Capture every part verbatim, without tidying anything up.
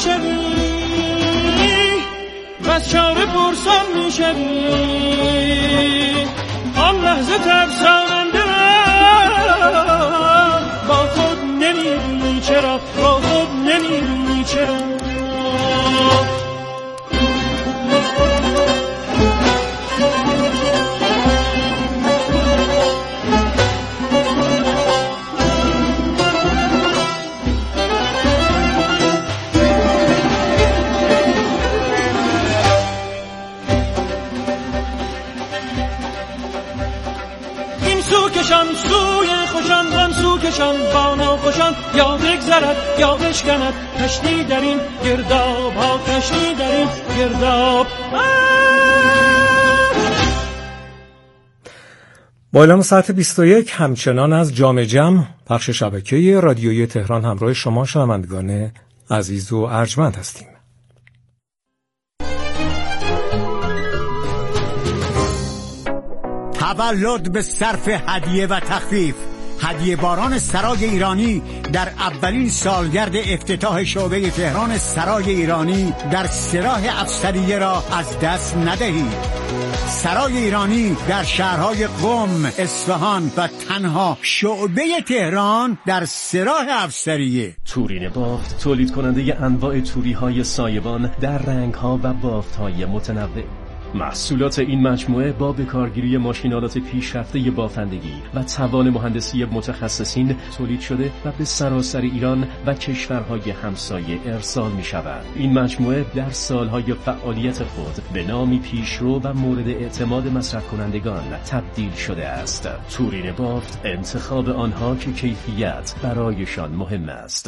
میشوی بس چاره پرسان میشوی آن لحظه ترساننده با خود نمیری چرا با خود نمیری چرا کشان سوی خوشان هم سو کشان بانا خوشان یا بگذرد یا بشکند کشتی در این گرداب ها کشتی در این گرداب. با اعلام ساعت بیست و یک همچنان از جام جم پخش شبکه رادیویی تهران همراه شما شنوندگان عزیز و ارجمند هستیم. تولد به صرف هدیه و تخفیف. هدیه باران سرای ایرانی در اولین سالگرد افتتاح شعبه تهران سرای ایرانی در سراح افسریه را از دست ندهید. سرای ایرانی در شهرهای قم، اصفهان و تنها شعبه تهران در سراح افسریه. تورین بافت تولید کننده انواع توری های سایبان در رنگ ها و بافت های متنوع. محصولات این مجموعه با بکارگیری ماشین‌آلات پیشرفته بافندگی و توان مهندسی متخصصین تولید شده و به سراسر ایران و کشورهای همسایه ارسال می‌شود. این مجموعه در سالهای فعالیت خود به نامی پیشرو و مورد اعتماد مصرف کنندگان تبدیل شده است. تورین بافت انتخاب آنها که کیفیت برایشان مهم است.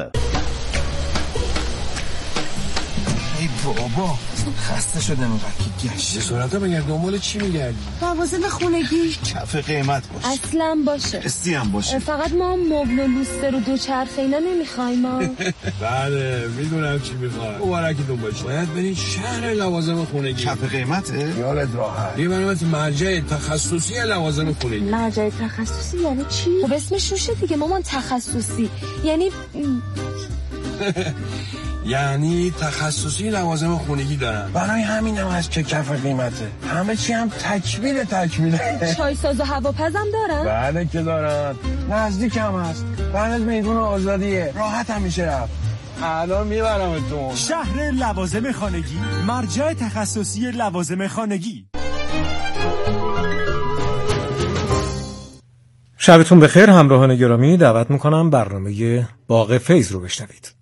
ای بابا خسته شدم اینقدر که گشت سرعتا بگرد دنبال چی میگردی؟ لوازم خونگی کف قیمت باشه اصلا باشه استی هم باشه. فقط ما مبل و لوستر و دوچرخه اینا نمیخوایم ما. بله میدونم چی میخوای مبارکی دنبالش باید برید شهر لوازم خونگی. کف قیمته؟ یالت راحت یه برنامه مرجع تخصصی لوازم خونگی. مرجع تخصصی یعنی چی؟ خب اسمش روشه دیگه مامان، تخصصی یعنی یعنی تخصصی لوازم خونگی دارن. برای همین هم هست که کف قیمته. همه چی هم تکمیل تکمیله. چای ساز و هواپزم دارن؟ بله که دارن. نزدیک هم هست. بعد میدون آزادیه. راحت هم میشه رفت. الان میبرمتون. شهر لوازم خانگی، مرجع تخصصی لوازم خانگی. شبتون بخیر همراهان گرامی، دعوت میکنم برنامه باغ فیض رو بشنوید.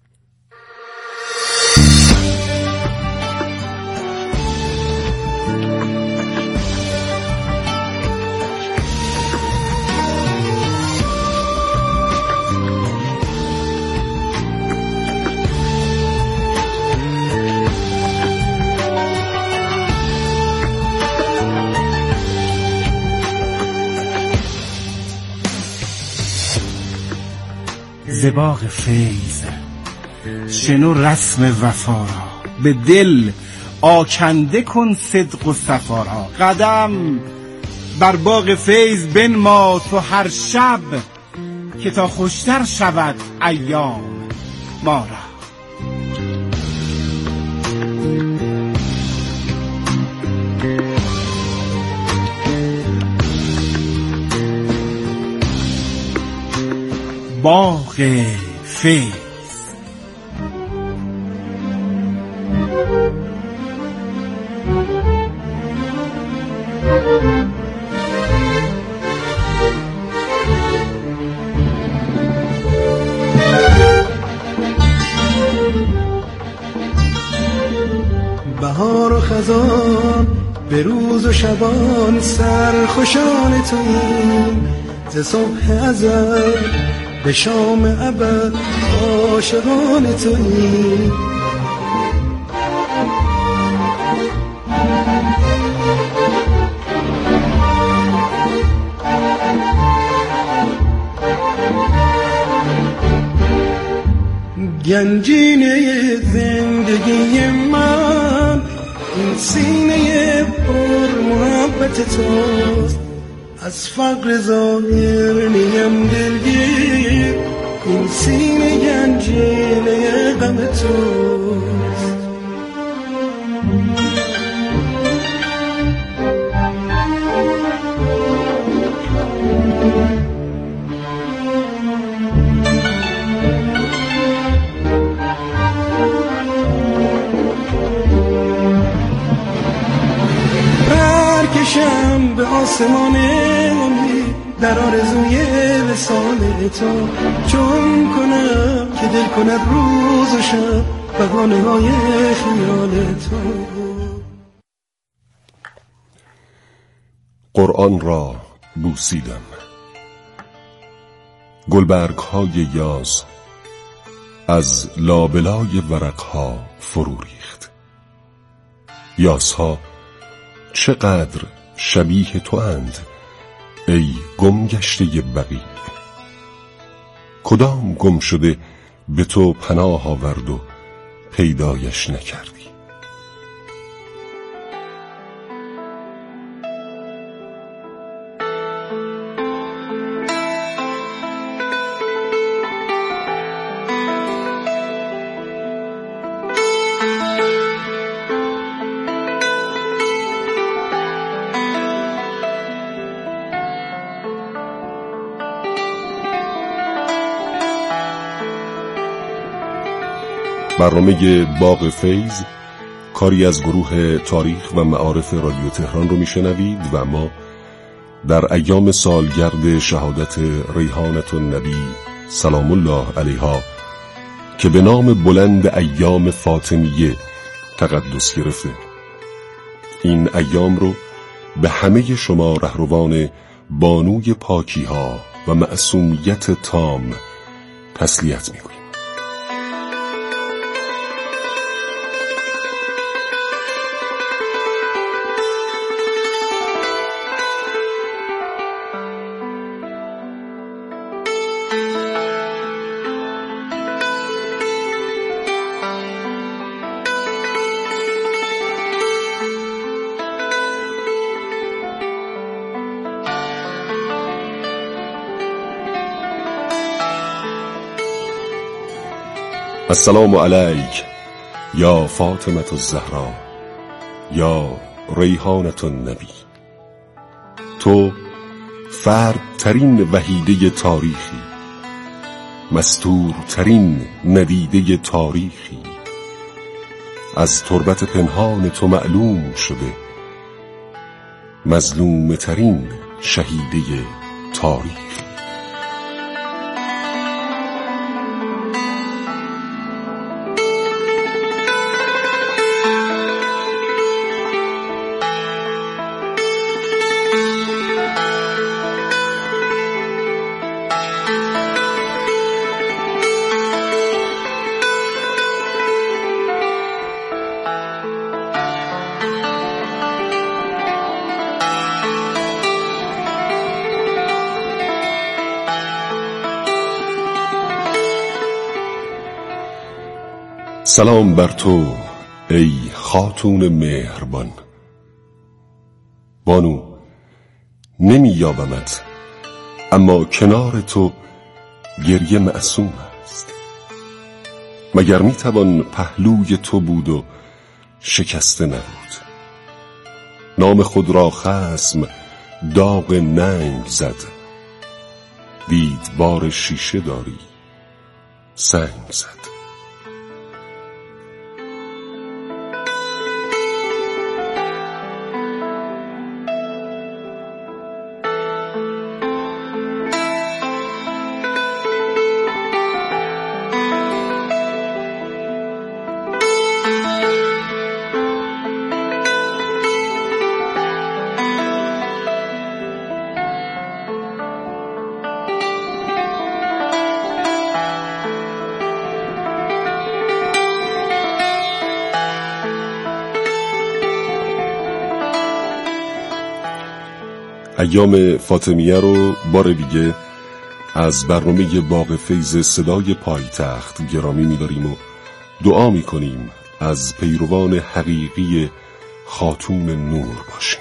ز باغ فیض شنو رسم وفا را، به دل آکنده کن صدق و صفا را. قدم بر باغ فیض بنما تو هر شب، که تا خوشتر شود ایام ما را. باغ فیض. بهار و خزان به روز و شبان سرخوشان توییم، ز صبح ازل به شام ابد عاشقان توییم. گنجینه زندگی من این سینه پر محبت توست، از فقر ظاهر نیم دلگیر این سینه گنجینه غم تو. آسمان امید در آرزوی وصال تو، چون کنم که دل کند روز و شب بهانه های خیال تو. قرآن را بوسیدم، گلبرگ های یاز از لابلای ورقها فرو ریخت. یاسها چقدر شبیه تو اند ای گم گشته بقیع، کدام گم شده به تو پناه آورد و پیدایش نکردی؟ برنامه باغ فیض کاری از گروه تاریخ و معارف رادیو تهران رو میشنوید و ما در ایام سالگرد شهادت ریحانة النبی سلام الله علیها که به نام بلند ایام فاطمیه تقدس گرفته، این ایام رو به همه شما رهروان بانوی پاکی ها و معصومیت تام تسلیت میگویم. السلام علیک یا فاطمة الزهرا یا ریحانة النبی. تو فردترین وحیده تاریخی، مستورترین ندیده تاریخی، از تربت پنهان تو معلوم شده مظلومترین شهیده تاریخ. سلام بر تو ای خاتون مهربان. بانو نمی یابمت، اما کنار تو گریه معصوم است. مگر می توان پهلوی تو بود و شکسته نبود؟ نام خود را خصم داغ ننگ زد، دید بار شیشه داری سنگ زد. ایام فاطمیه رو بار دیگه از برنامه باغ فیض صدای پایتخت گرامی می‌داریم و دعا می‌کنیم از پیروان حقیقی خاتون نور باشیم.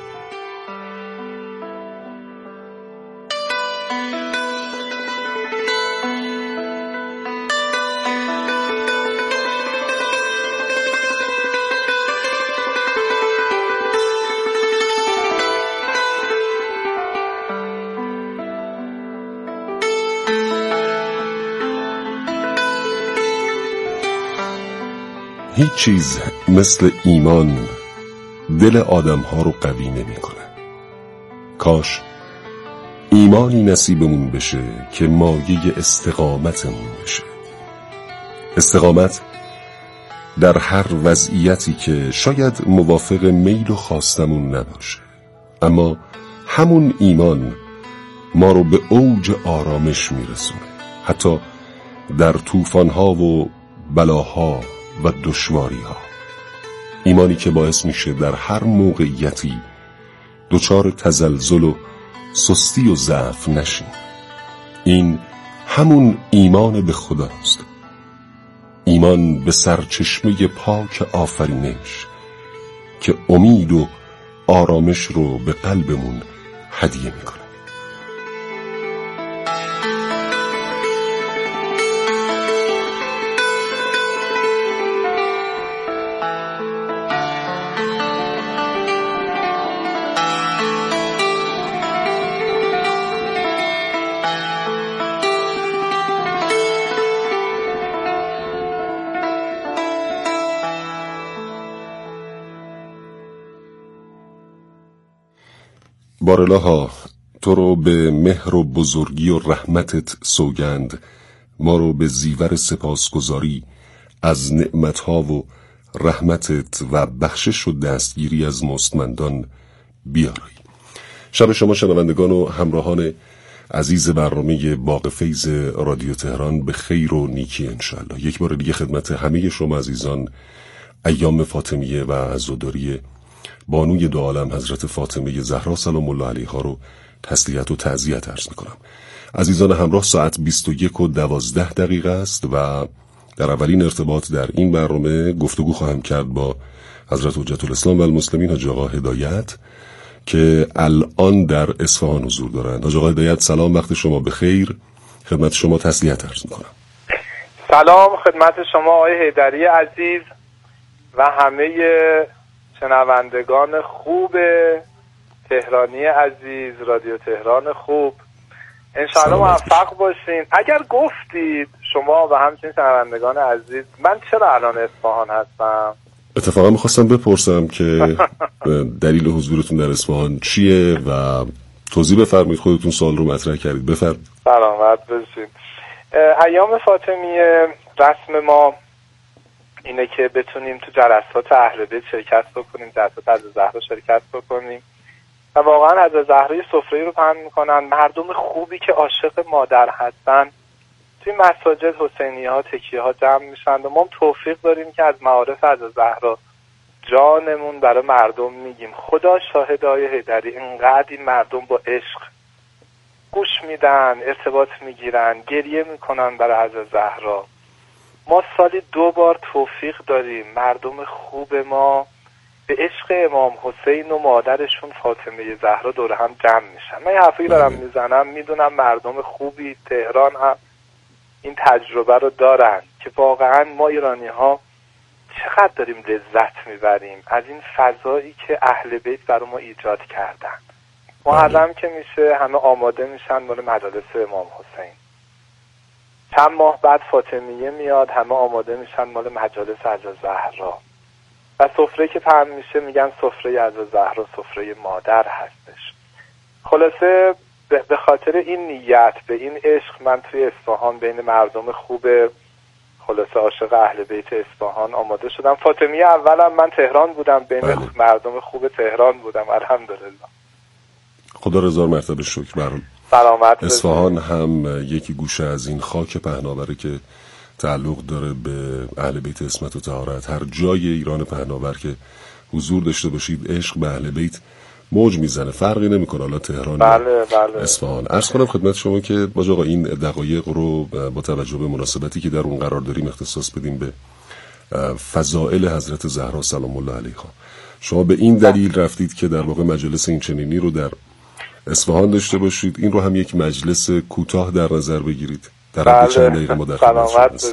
هیچ چیز مثل ایمان دل آدم ها رو قوی نمی کنه. کاش ایمانی نصیبمون بشه که مایه استقامتمون بشه. استقامت در هر وضعیتی که شاید موافق میل و خواستمون نباشه، اما همون ایمان ما رو به اوج آرامش میرسونه، حتی در طوفان‌ها و بلاها و دشواری‌ها. ایمانی که باعث میشه در هر موقعیتی دچار تزلزل و سستی و ضعف نشیم. این همون ایمان به خداست، ایمان به سرچشمه پاک آفرینش که امید و آرامش رو به قلبمون هدیه میکنه. بارالها تو رو به مهر و بزرگی و رحمتت سوگند، ما رو به زیور سپاسگزاری از نعمتها و رحمتت و بخشش و دستگیری از مستمندان بیارایی. شب شما شنوندگان و همراهان عزیز برنامه باغ فیض رادیو تهران به خیر و نیکی انشالله. یک بار دیگه خدمت همه شما عزیزان ایام فاطمیه و عزاداری بانوی دو عالم حضرت فاطمه زهرا سلام الله علیها رو تسلیت و تعزیت عرض میکنم. عزیزان همراه، ساعت بیست و یک و دوازده دقیقه است و در اولین ارتباط در این برنامه گفتگو خواهم کرد با حضرت حجت الاسلام و المسلمین حاج آقا هدایت که الان در اصفهان حضور دارند. حاج آقا هدایت سلام، وقت شما بخیر، خدمت شما تسلیت عرض میکنم. سلام خدمت شما آقای حیدری عزیز و همه شنوندگان خوب تهرانی عزیز، رادیو تهران خوب، انشاءالله موفق باشین. اگر گفتید شما و همچنین شنوندگان عزیز من چرا الان اصفهان هستم؟ اتفاقا میخواستم بپرسم که دلیل حضورتون در اصفهان چیه و توضیح بفرمایید، خودتون سوال رو مطرح کردید، بفرمایید. سلامت باشین. ایام فاطمیه رسم ما اینه که بتونیم تو جلسات اهل بیت شرکت بکنیم، جلسات حضرت زهرا شرکت بکنیم و واقعا حضرت زهرا یه سفره رو پهن میکنن. مردم خوبی که عاشق مادر هستن توی مساجد حسینیه ها تکیه ها جمع میشن و ما توفیق داریم که از معارف حضرت زهرا جانمون برای مردم میگیم. خدا شاهد آقای حیدری اینقدر این مردم با عشق گوش میدن، ارتباط میگیرن، گریه میکنن برای حضرت زهرا. ما سالی دو بار توفیق داریم مردم خوب ما به عشق امام حسین و مادرشون فاطمه زهرا دور هم جمع میشن. من یه حرفی دارم میزنم، میدونم مردم خوبی تهران هم این تجربه رو دارن که واقعا ما ایرانی ها چقدر داریم لذت میبریم از این فضایی که اهل بیت برای ما ایجاد کردن. محرم که میشه همه آماده میشن مال مجالس امام حسین، چند ماه بعد فاطمیه میاد همه آماده میشن مال مجالس حضرت زهرا و سفره که پهن میشه میگن سفره حضرت زهرا سفره مادر هستش. خلاصه به خاطر این نیت به این عشق من توی اصفهان بین مردم خوب خلاصه عاشق اهل بیت اصفهان آماده شدم. فاطمیه اولم من تهران بودم، بین بله. مردم خوب تهران بودم الحمدلله. خدا هزار مرتبه شکر. برام سلامت. اصفهان هم یکی گوشه از این خاک پهناوره که تعلق داره به اهل بیت عصمت و طهارت. هر جای ایران پهناور که حضور داشته باشید عشق به اهل بیت موج میزنه، فرقی نمیکنه حالا تهران بله بله. اصفهان. عرض کنم خدمت شما که باج آقا این دقایق رو با توجه به مناسبتی که در اون قرار داریم اختصاص بدیم به فضائل حضرت زهرا سلام الله علیها. شما به این دلیل رفتید که در واقع مجلس این چنینی رو در اصفهان داشته باشید، این رو هم یک مجلس کوتاه در نظر بگیرید. در بله. چند دقیقه ما در خدمت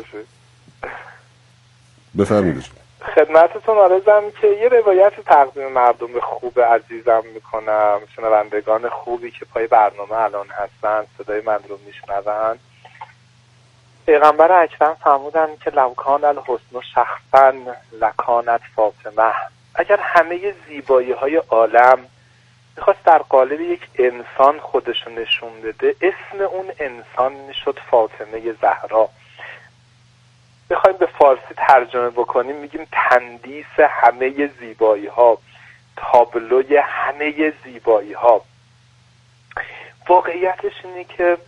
بفرمایید. خدمتتون عرضم که یه روایت تقدیم مردم خوب عزیزم میکنم، شنوندگان خوبی که پای برنامه الان هستن صدای من رو میشنون. پیغمبر اکرم فرمودن که لو کان الحسن شخصا لکانت فاطمه. اگر همه زیبایی های عالم میخواست در قالب یک انسان خودشو نشون بده. اسم اون انسان میشد فاطمه زهرا. بخوایم به فارسی ترجمه بکنیم میگیم تندیس همه زیبایی ها، تابلوی همه زیبایی ها. واقعیتش اینه که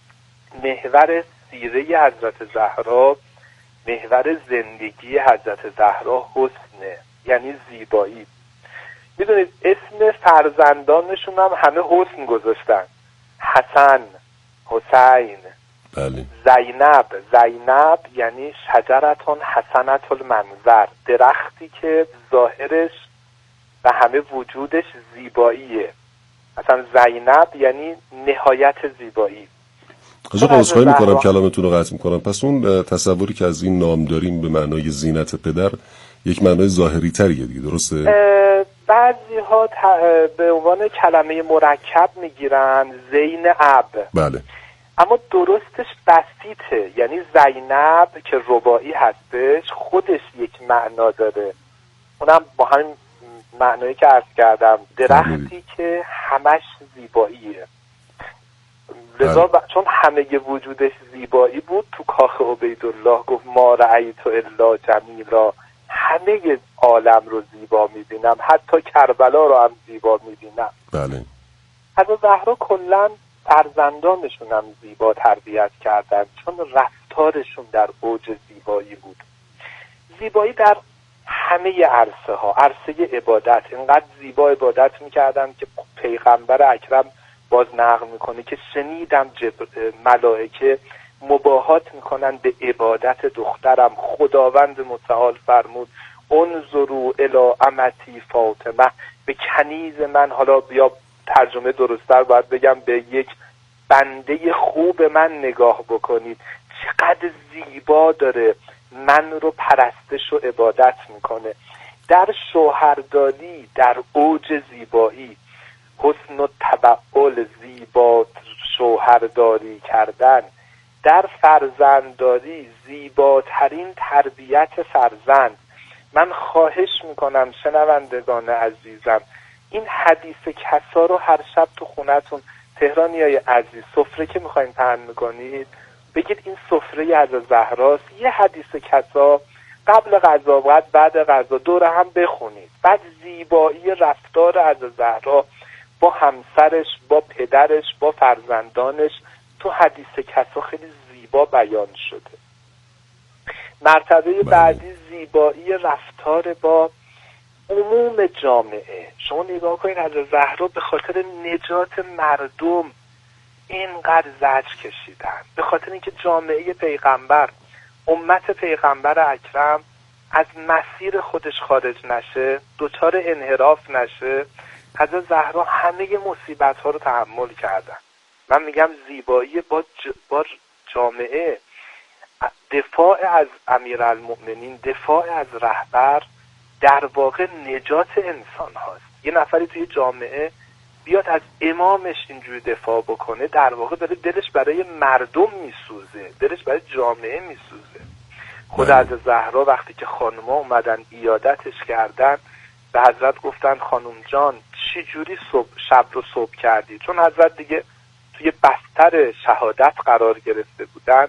محور سیره حضرت زهرا، محور زندگی حضرت زهرا حسنه، یعنی زیبایی. میدونید اسم فرزندانشون هم همه حسن گذاشتن، حسن، حسین، بله. زینب. زینب یعنی شجرتون حسنت المنظر، درختی که ظاهرش و همه وجودش زیباییه. مثلا زینب یعنی نهایت زیبایی. آجا عذرخواهی میکنم کلامتون رو قطع میکنم. پس اون تصوری که از این نام داریم به معنای زینت پدر یک معنای ظاهری تریه دیگه، درسته؟ بعضی ها به عنوان کلمه مرکب میگیرن زین اب. بله. اما درستش بسیطه، یعنی زینب که رباعی هستش خودش یک معنا داره، اونم با همین معنایی که عرض کردم، درختی که همش زیباییه. لذا ب... چون همه وجودش زیبایی بود، تو کاخ عبیدالله گفت ما رأیت الا جمیلا، همه عالم رو زیبا میبینم، حتی کربلا رو هم زیبا میبینم. بله. حضرت زهرا کلا فرزندانشون هم زیبا تربیت کردن، چون رفتارشون در اوج زیبایی بود. زیبایی در همه عرصه ها، عرصه عبادت اینقدر زیبا عبادت میکردن که پیغمبر اکرم باز نقل میکنه که شنیدم ملائکه مباهات میکنن به عبادت دخترم. خداوند متعال فرمود انظروا الی امتی فاطمه، به کنیز من، حالا بیا ترجمه درست‌تر باید بگم به یک بنده خوب من نگاه بکنید، چقدر زیبا داره من رو پرستش و عبادت میکنه. در شوهرداری، در اوج زیبایی، حسن و تبعل، زیبا شوهرداری کردن، در فرزندداری زیباترین تربیت فرزند. من خواهش میکنم شنوندگان عزیزم این حدیث کسا رو هر شب تو خونتون تهرانیای عزیز سفره که میخواین پهن میکنید بگید این سفره از زهراست، یه حدیث کسا قبل غذا و بعد غذا دور هم بخونید. بعد زیبایی رفتار از زهرا با همسرش، با پدرش، با فرزندانش تو حدیث کسا خیلی زیبا بیان شده. مرتبه بعدی زیبایی رفتار با عموم جامعه. شما نگاه کنید از زهرا به خاطر نجات مردم اینقدر زجر کشیدن، به خاطر اینکه جامعه پیغمبر، امت پیغمبر اکرم از مسیر خودش خارج نشه، دچار انحراف نشه. حضرت زهرا همه مصیبت ها رو تحمل کردن. من میگم زیبایی با, ج... با جامعه، دفاع از امیرالمؤمنین، دفاع از رهبر، در واقع نجات انسان هاست. یه نفری توی جامعه بیاد از امامش اینجوری دفاع بکنه، در واقع داره دلش برای مردم میسوزه، دلش برای جامعه میسوزه. خود از زهرا وقتی که خانوما اومدن ایادتش کردن به حضرت گفتن خانوم جان چی جوری صبح شب رو صبح کردی؟ چون حضرت دیگه توی بستر شهادت قرار گرفته بودن.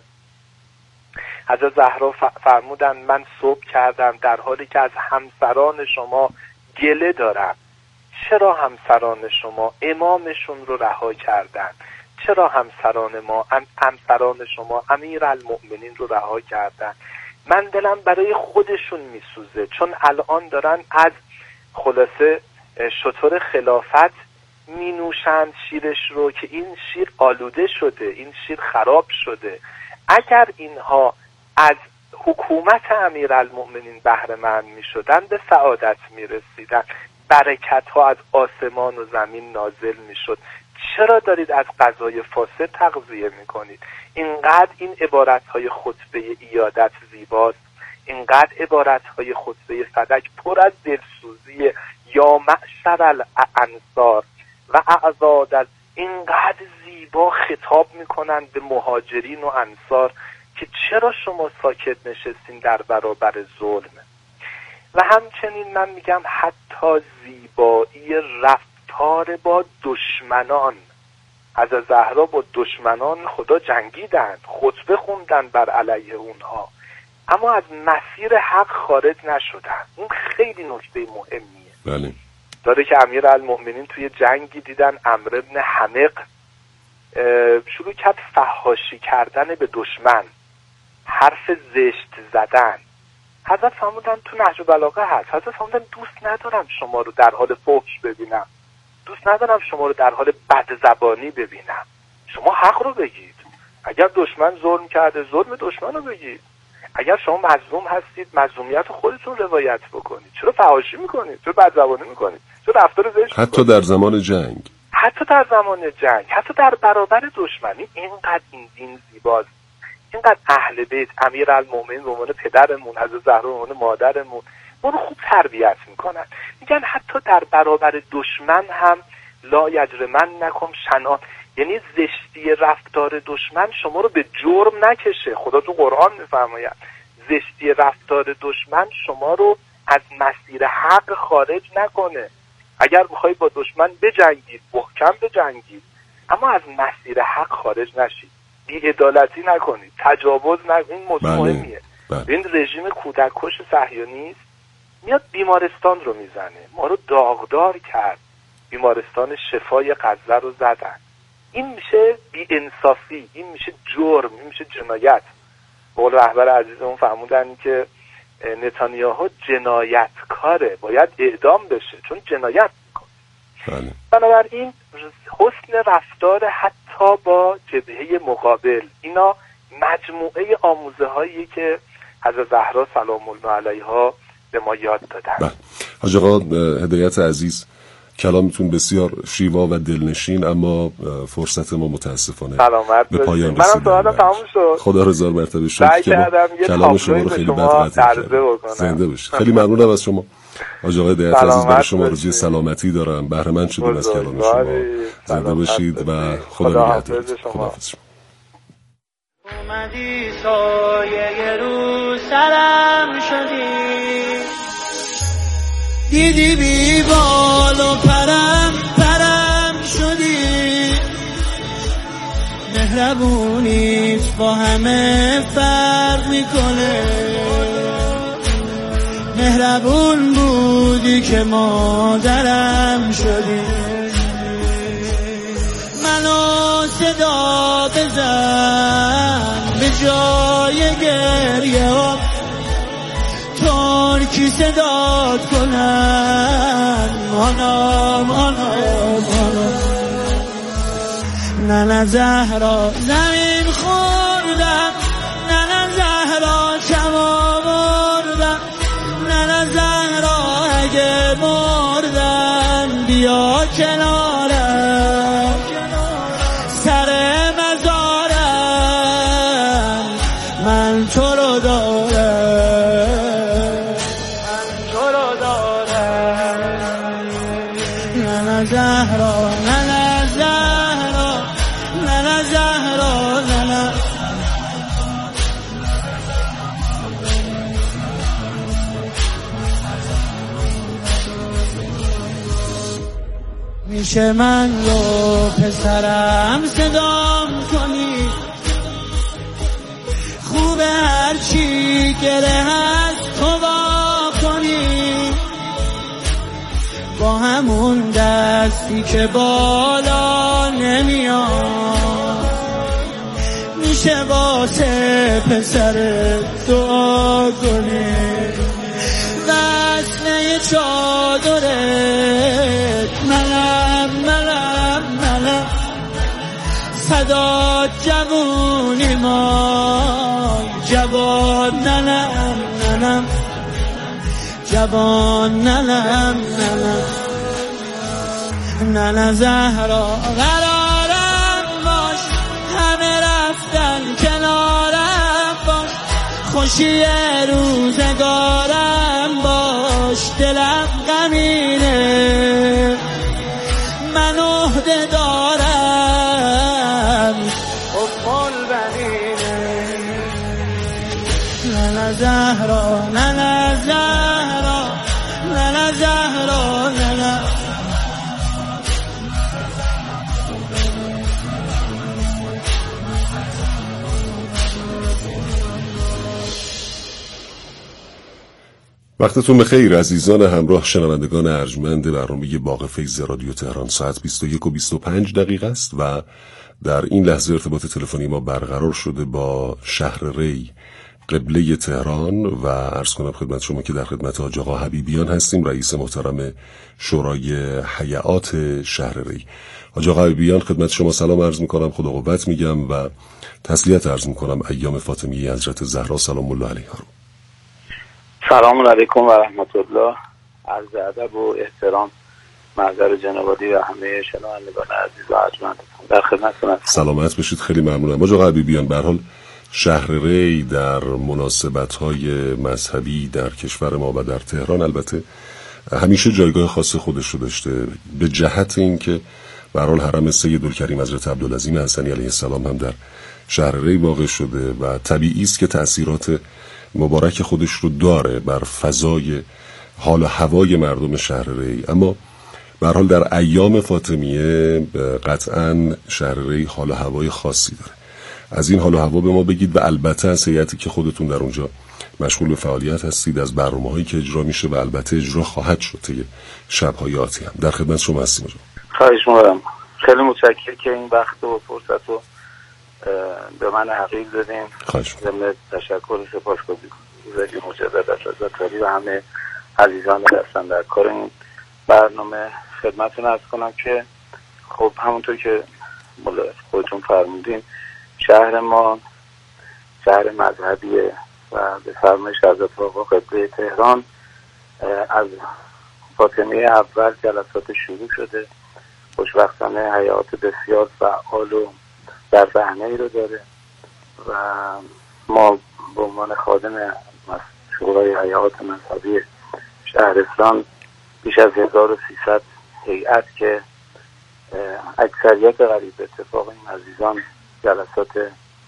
حضرت زهرا فرمودن من صبح کردم در حالی که از همسران شما گله دارم. چرا همسران شما امامشون رو رها کردن؟ چرا همسران ما همسران شما امیرالمؤمنین رو رها کردن؟ من دلم برای خودشون میسوزه، چون الان دارن از خلاصه شطور خلافت می نوشند شیرش رو که این شیر آلوده شده، این شیر خراب شده. اگر اینها از حکومت امیرالمؤمنین بهره مند می شدن به سعادت می رسیدن، برکت ها از آسمان و زمین نازل می شد. چرا دارید از قضای فاسد تغذیه می کنید؟ اینقدر این عبارت های خطبه ایادت زیباست، اینقدر عبارت های خطبه صدک پر از دلسوزی، یا معشر الانصار و اعضاد، اینقدر زیبا خطاب میکنن به مهاجرین و انصار که چرا شما ساکت نشستین در برابر ظلم. و همچنین من میگم حتی زیبایی رفتار رفتار با دشمنان. حضرت زهرا با دشمنان خدا جنگیدند، خطبه خوندن بر علیه اونها، اما از مسیر حق خارج نشدن. این خیلی نکته مهمیه. بله. داره که امیرالمؤمنین توی جنگی دیدن عمرو بن حمق شروع کرد فحاشی کردن به دشمن، حرف زشت زدن. حضرت فرمودن تو نهج البلاغه هست، حضرت فرمودن دوست ندارم شما رو در حال فحش ببینم، دوست ندارم شما رو در حال بد زبانی ببینم. شما حق رو بگید. اگر دشمن ظلم کرده ظلم دشمن رو بگید. اگر شما مظلوم هستید مظلومیت خودتون روایت بکنید. چرا فحاشی میکنید؟ چرا بد زبانی میکنید؟ چرا رفتار زشت حتی میکنید؟ در زمان جنگ، حتی در زمان جنگ، حتی در برابر دشمنی. اینقدر این دین زیباست، اینقدر اهل بیت، امیرالمؤمنین به عنوان پدرمون، حضرت زهرا به عنوان مادرمون ما رو خوب تربیت میکنن. میگن حتی در برابر دشمن هم لا یجرمنکم شنآن، یعنی زشتی رفتار دشمن شما رو به جرم نکشه. خدا تو قرآن میفرماید زشتی رفتار دشمن شما رو از مسیر حق خارج نکنه. اگر بخوای با دشمن بجنگید، محکم بجنگید، اما از مسیر حق خارج نشید. بی‌عدالتی نکنید، تجاوز نکنید. این موضوع مهمیه. این رژیم کودککش صهیونیست میاد بیمارستان رو میزنه، ما رو داغدار کرد، بیمارستان شفای غزه رو زدن. این میشه بی‌انصافی، این میشه جرم، این میشه جنایت. قول رهبر عزیزمون فرمودن که نتانیاهو جنایتکاره، باید اعدام بشه چون جنایت میکنه. بله. بنابراین حسن رفتار حتی با جبهه مقابل، اینا مجموعه آموزه هایی که حضرت زهرا سلام الله علیها به ما یاد دادن. بله. حاج آقا هدایت عزیز، کلامتون بسیار شیوا و دلنشین، اما فرصت ما متاسفانه به پایان رسید. منم تمام شد. خدا هزار مرتبه شکر که ما کلام شما رو خیلی بد قطع کردیم. زنده باشید. خیلی ممنونم از شما. حاج آقا هدایت عزیز، برای شما آرزوی سلامتی دارم. بهره مند شدیم از کلام شما. زنده باشید و خدا نگهدار. خداحافظ. اومدی سایه رو سرم شدی، دیدی بی بال و پرم پرم شدی، مهربونیت با همه فرق میکنه، مهربون بودی که مادرم شدی، منو صدا بزن به جای گریه ها، ترکی صدات کنن مانم مانم مانم. نه نه زهرا زمین خوردم، نه نه زهرا شب آوردم، نه نه زهرا اگه مردم بیا کنارم، سر مزارم من تو رو دارم، زهرا نه نه زهرا نه نه زهرا نه نه. میشه من رو پسرم صدام کنی، خوبه هرچی گره هست تو وا کنی، با همون دستی که بالا نمیاد، میشه واسه پسر دعا کنی، وصله چادرت ملم ملم ملم، صدا جوونی ما جوان ننم ننم، جوان ننم ننم. ننه زهرا قرارم باش، همه رفتن کنارم باش، خوشی روزگارم باش، دلم غمینه من عهده دارم اقبال بنینه. ننه زهرا ننه زهرا ننه زهرا ننه وقتتون بخیر عزیزان همراه شنوندگان ارجمند برنامه باغ فیض رادیو تهران. ساعت بیست و یک و بیست و پنج دقیقه است و در این لحظه ارتباط تلفنی ما برقرار شده با شهر ری قبله تهران و عرض کنم خدمت شما که در خدمت حاج آقا حبیبیان هستیم، رئیس محترم شورای هیئات شهر ری. حاج آقا حبیبیان خدمت شما سلام عرض میکنم، خدا قوت میگم و تسلیت عرض میکنم ایام فاطمیه حضرت زهرا سلام الله علیها. سلام علیکم و رحمت الله. عرض ادب و احترام محضر جناب عالی و همه شنوندگان عزیز و ارجمند در خدمتتون هستم. سلامت باشید، خیلی ممنونم. حاج آقا حبیبیان به هر حال شهر ری در مناسبت‌های مذهبی در کشور ما و در تهران البته همیشه جایگاه خاص خودش رو داشته، به جهت اینکه به هر حال حرم سیدالکریم حضرت عبدالعظیم حسنی علیه السلام هم در شهر ری واقع شده و طبیعی است که تأثیرات مبارک خودش رو داره بر فضای حال و هوای مردم شهر ری. اما به هر حال در ایام فاطمیه قطعاً شهر ری حال و هوای خاصی داره. از این حال و هوا به ما بگید و البته از هیئتی که خودتون در اونجا مشغول به فعالیت هستید، از برنامه‌هایی که اجرا میشه و البته اجرا خواهد شد طی شب‌های آتی هم. در خدمت شما هستیم. خواهش می‌کنم. خیلی متشکرم که این وقت و فرصت رو به من حقیق دادین. خواهش می‌کنم. تشکر و سپاسگزاری مجدد از حضرت علی و همه عزیزان دستن در کار این برنامه خدمتتون عرض کنم که خب همونطور که خودتون فرمودین شهر ما شهر مذهبیه و به فرمایش حضرت آقا قبله تهران از فاطمیه اول جلسات شروع شده. خوشبختانه هیئات بسیار فعال و در صحنه‌ای رو داره و ما به عنوان خادم شورای هیئات مذهبی شهرستان بیش از هزار و سیصد هیئت که اکثریت قریب به اتفاق این عزیزان جلسات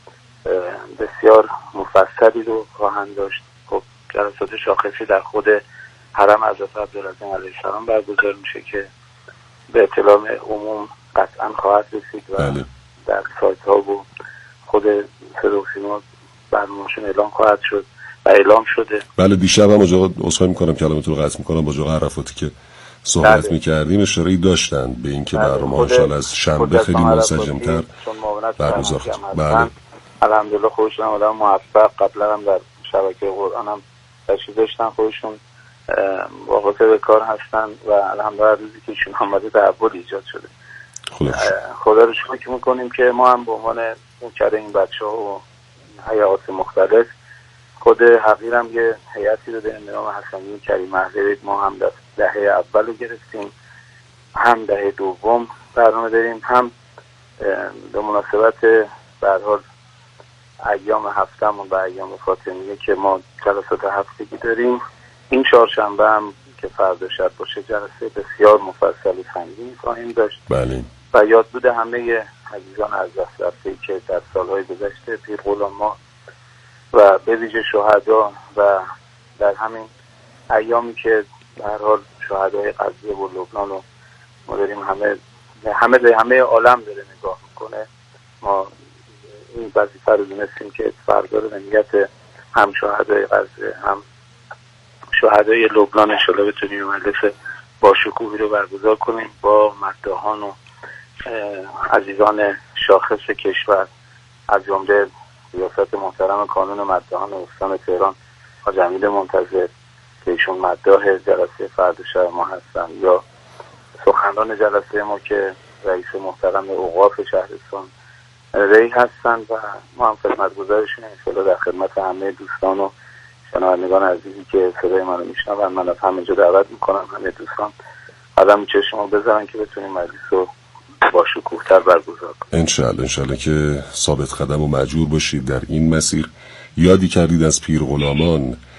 بسیار مفصلی رو خواهند داشت. خب جلسات شاخصی در خود حرم حضرت عبدالعظیم علیه السلام برگزار میشه که به اطلاع عموم قطعا خواهد رسید و بله. در سایت ها و خود صدا و سیما برنامه‌شون اعلام خواهد شد و اعلام شده. بله دیشب هم آقا عذرخواهی میکنم کلمتون رو قطع میکنم، با آقا عرفاتی که صحبت بله. میکردیم اشاره‌ای داشتن به اینکه برنامه‌هاشون از شنبه خیلی منسجم‌تر برگزار شد. بله الحمدلله خودشون آدم موفق، قبلا هم در شبکه قرآن هم تشریف داشتن، خودشون واقعا به کار هستن و الحمدلله روزی که ایشون آمده تحول ایجاد شده. خدا رو شکر میکنیم که ما هم به عنوان نوکر این بچه‌ها و هیئات مختلف خود حقیرم یه هیئتی رو به نام حسنی کریم اهل ما هم در دهه اول رو گرفتیم، هم دهه دوم برنامه داریم، هم به مناسبت به هر حال ایام هفتمون و ایام فاطمیه که ما جلسات هفتگی داریم. این چهارشنبه هم که فردا شب باشه جلسه بسیار مفصل و سنگینی خواهیم داشت. بله. و یادبود همه عزیزان از دست رفته‌ای که در سالهای گذشته پیر غلام ما و به ویژه شهدا و در همین ایامی که به هر حال شهدای غزه و لبنان رو ما داریم همه همه همه عالم داره نگاه میکنه، ما این وظیفه رو دونستیم که فردا رو به نیت هم شهدای غزه هم شهدای لبنان ان شاءالله بتونیم مجلس با شکوهی رو برگزار کنیم با مداحان و عزیزان شاخص کشور، از جمله ریاست محترم کانون مداحان استان تهران حاج امیل منتظر که ایشون مداح جلسه فردا شب ما هستن، یا سخنران جلسه ما که رئیس محترم اوقاف شهرستان ری هستن و ما هم خدمتگزارشون انشاءالله در خدمت همه دوستان و شنوندگان عزیزی که صدای منو میشنون من از همه جا دعوت میکنم همه دوستان قدم چشمو بذارن که بتونیم مجلس رو با شکوه‌تر برگزار کنیم. انشالله انشالله که ثابت قدم و مأجور باشید در این مسیر. یادی کردید از پیر غلامان